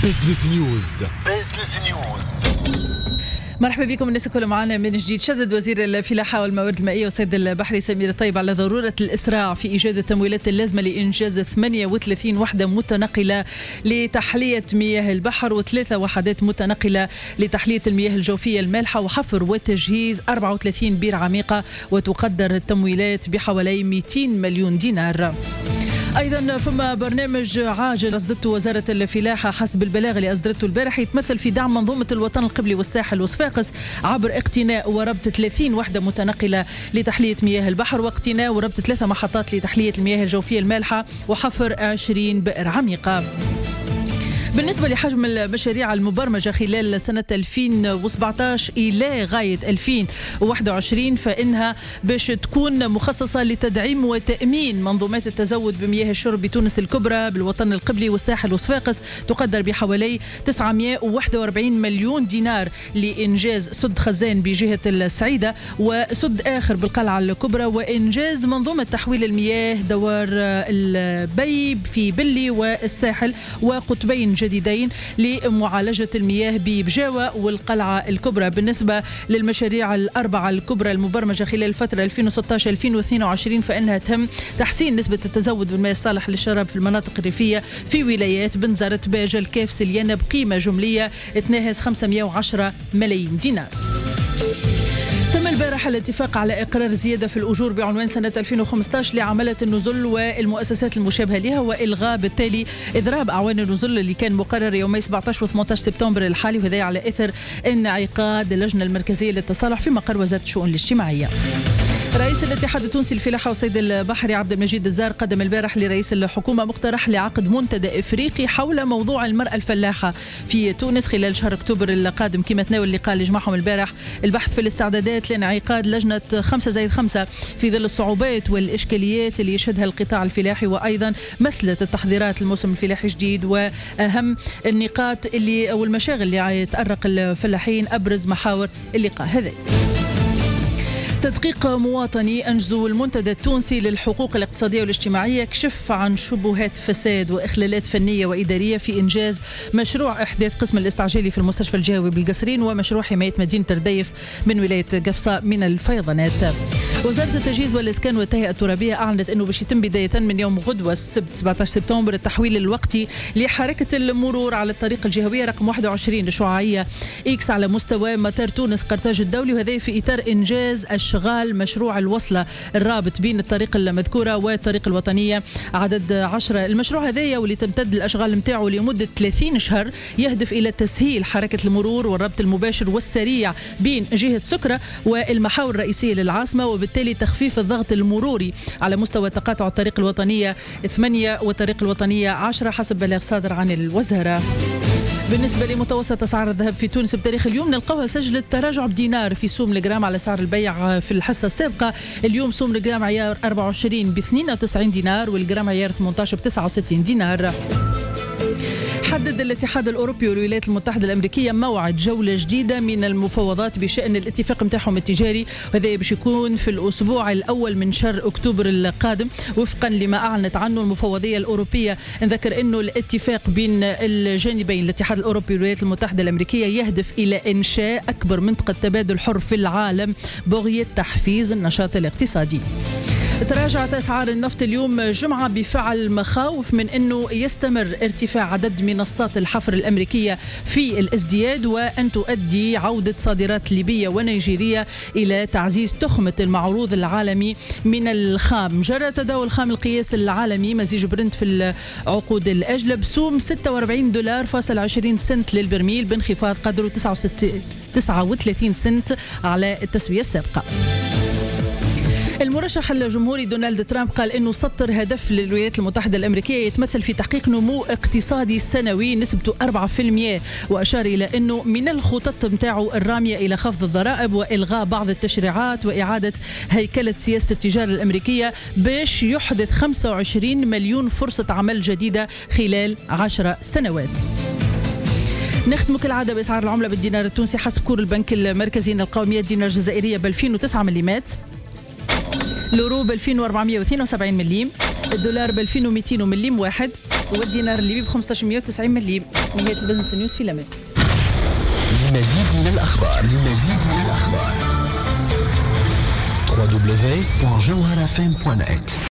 بزنس نيوز. بزنس نيوز. مرحبا بكم الناس الكل معنا من جديد. شدد وزير الفلاحة والموارد المائية والصيد البحري سمير الطيب على ضرورة الإسراع في إيجاد التمويلات اللازمة لإنجاز 38 وحدة متنقلة لتحلية مياه البحر و3 وحدات متنقلة لتحلية المياه الجوفية المالحة وحفر وتجهيز 34 بير عميقة، وتقدر التمويلات بحوالي 200 مليون دينار. أيضا فما برنامج عاجل أصدرته وزارة الفلاحة حسب البلاغ اللي أصدرته البارح، يتمثل في دعم منظومة الوطن القبلي والساحل وصفاقس عبر اقتناء وربط 30 وحدة متنقلة لتحلية مياه البحر، واقتناء وربط 3 محطات لتحلية المياه الجوفية المالحة، وحفر 20 بئر عميقة. بالنسبة لحجم المشاريع المبرمجة خلال سنة 2017 إلى غاية 2021 فإنها باش تكون مخصصة لتدعيم وتأمين منظومات التزود بمياه الشرب بتونس الكبرى بالوطن القبلي والساحل وصفاقس، تقدر بحوالي 941 مليون دينار لإنجاز سد خزان بجهة السعيدة وسد آخر بالقلعة الكبرى، وإنجاز منظومة تحويل المياه دوار البيب في بلي والساحل وقطبين جديدين لمعالجة المياه ببجاوة والقلعة الكبرى. بالنسبة للمشاريع الأربعة الكبرى المبرمجة خلال الفترة 2016-2022 فإنها تهم تحسين نسبة التزود بالماء الصالح للشراب في المناطق الريفية في ولايات بنزرت باجة الكاف سليانة بقيمة جملية تناهز 510 ملايين دينار. تم البارح الاتفاق على إقرار زيادة في الأجور بعنوان سنة 2015 لعمالة النزل والمؤسسات المشابهة لها، وإلغاء بالتالي إضراب أعوان النزل اللي كان مقرر يومي 17 و 18 سبتمبر الحالي، وهذا على إثر انعقاد اللجنة المركزية للتصالح في مقر وزارة الشؤون الاجتماعية. رئيس الاتحاد التونسي للفلاحة والصيد البحري عبد المجيد الزار قدم البارح لرئيس الحكومة مقترح لعقد منتدى إفريقي حول موضوع المرأة الفلاحة في تونس خلال شهر أكتوبر القادم، كما تناول اللقاء اللي جمعهم البارح البحث في الاستعدادات لانعقاد لجنة 5+5 في ظل الصعوبات والإشكاليات اللي يشهدها القطاع الفلاحي، وأيضا مثلت التحضيرات الموسم الفلاحي الجديد وأهم النقاط اللي والمشاغل اللي تأرق الفلاحين. أبرز محاور اللقاء هذا: تدقيق مواطني أنجزوا المنتدى التونسي للحقوق الاقتصادية والاجتماعية كشف عن شبهات فساد وإخلالات فنية وإدارية في إنجاز مشروع إحداث قسم الاستعجالي في المستشفى الجهوي بالقصرين ومشروع حماية مدينة رديف من ولاية قفصة من الفيضانات. وزارة التجهيز والإسكان والتهيئة الترابية أعلنت أنه باش يتم بداية من يوم غدوة السبت 17 سبتمبر التحويل الوقتي لحركة المرور على الطريق الجهوية رقم 21 لشعاعية إكس على مستوى مطار تونس قرطاج الدولي، وهذا في إطار إنجاز أشغال مشروع الوصلة الرابط بين الطريق المذكورة والطريق الوطنية عدد 10. المشروع هذايا واللي تمتد الأشغال متاعه لمدة 30 شهر يهدف إلى تسهيل حركة المرور والربط المباشر والسريع بين جهة سكرة والمحاور الرئيسية للعاصمة، وبالتالي تخفيف الضغط المروري على مستوى تقاطع الطريق الوطنية 8 والطريق الوطنية 10 حسب بلاغ صادر عن الوزارة. بالنسبة لمتوسط أسعار الذهب في تونس بتاريخ اليوم نلقاها سجلت تراجع بدينار في سوم الجرام على سعر البيع في الحصة السابقة. اليوم سوم الجرام عيار 24 ب 92 دينار والجرام عيار 18 ب 69 دينار. حدد الاتحاد الأوروبي والولايات المتحدة الأمريكية موعد جولة جديدة من المفاوضات بشأن الاتفاق متاعهم التجاري، وهذا باش يكون في الأسبوع الأول من شهر أكتوبر القادم وفقا لما أعلنت عنه المفوضية الأوروبية. نذكر أنه الاتفاق بين الجانبين الاتحاد الأوروبي والولايات المتحدة الأمريكية يهدف إلى إنشاء أكبر منطقة تبادل حر في العالم بغية تحفيز النشاط الاقتصادي. تراجعت أسعار النفط اليوم جمعة بفعل مخاوف من أنه يستمر ارتفاع عدد منصات الحفر الأمريكية في الازدياد وأن تؤدي عودة صادرات ليبية ونيجيرية إلى تعزيز تخمة المعروض العالمي من الخام. جرى تداول خام القياس العالمي مزيج برنت في العقود الأجلة بسوم $6.20 سنت للبرميل بانخفاض قدره 39 سنت على التسوية السابقة. المرشح الجمهوري دونالد ترامب قال إنه سطر هدف للولايات المتحدة الأمريكية يتمثل في تحقيق نمو اقتصادي سنوي نسبته 4%، وأشار إلى أنه من الخطط متاعه الرامية إلى خفض الضرائب وإلغاء بعض التشريعات وإعادة هيكلة سياسة التجارة الأمريكية باش يحدث 25 مليون فرصة عمل جديدة خلال 10 سنوات. نختم كالعادة بأسعار العملة بالدينار التونسي حسب كور البنك المركزي نلقاو 100 دينار جزائرية ب 2009 مليمات، اليورو ب 2472 مليم، الدولار ب 2200 مليم واحد، والدينار الليبي ب 1590 مليم. نهاية البزنس نيوز في الأمان. لمزيد من الأخبار www.jawharafm.net